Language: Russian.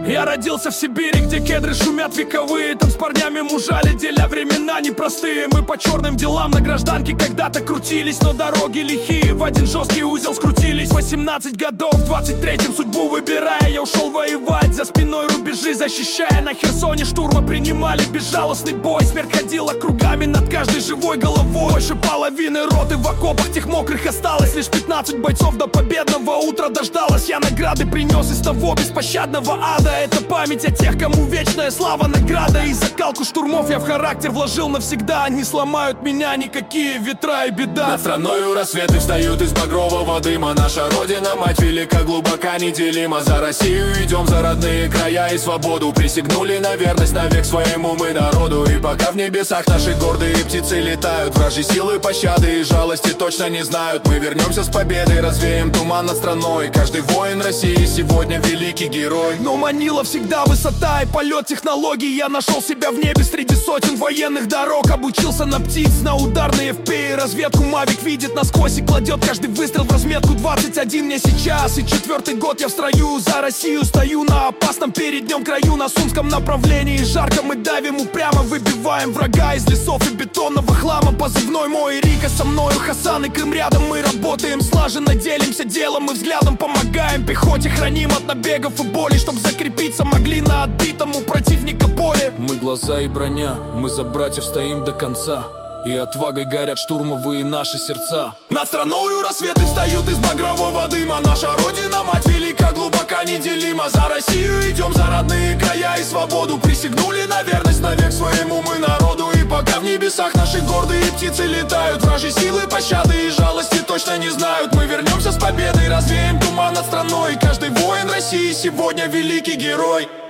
Я родился в Сибири, где кедры шумят вековые. Там с парнями мужали, деля времена непростые. Мы по черным делам на гражданке когда-то крутились, но дороги лихие в один жесткий узел скрутились. 18 годов, в 23-м судьбу выбирая, я ушел воевать, за спиной рубежи защищая. На Херсоне штурма принимали безжалостный бой. Смерть ходила кругами над каждой живой головой. Больше половины роты в окопах тех мокрых осталось. Лишь 15 бойцов до победного утра дождалось. Я награды принес из того беспощадного ада. Это память о тех, кому вечная слава, награда. И закалку штурмов я в характер вложил навсегда. Не сломают меня никакие ветра и беда. Над страною рассветы встают из багрового дыма. Наша родина, мать велика, глубока, неделима. За Россию идем, за родные края и свободу. Присягнули на верность навек своему мы народу. И пока в небесах наши гордые птицы летают, вражьи силы пощады и жалости точно не знают. Мы вернемся с победой, развеем туман над страной. Каждый воин России сегодня великий герой. Но манила всегда высота и полет технологий. Я нашел себя в небе среди сотен военных дорог. Обучился на птиц, на ударные FPV. Разведку Мавик видит насквозь и кладет каждый выстрел в разметку. 21 мне сейчас, и 4-й год я в строю. За Россию стою на опасном переднем краю. На Сумском направлении жарко мы давим упрямо. Выбиваем врага из лесов и бетонного хлама. Позывной мой Рика, со мною Хасан и Крым рядом. Мы работаем слаженно, делимся делом и взглядом. Помогаем пехоте, храним от набегов и боли, чтоб закрепиться могли на отбитом у противника поле. Мы глаза и броня, мы за братьев стоим до конца. И отвагой горят штурмовые наши сердца. Над страною рассветы встают из багрового дыма. Наша родина, мать велика, глубока, неделима. За Россию идем, за родные края и свободу. Присягнули на верность навек своему мы народу. И пока в небесах наши гордые птицы летают, вражьи силы пощады и жалости точно не знают. Мы вернемся с победой, развеем туман над страной. Каждый воин России сегодня великий герой.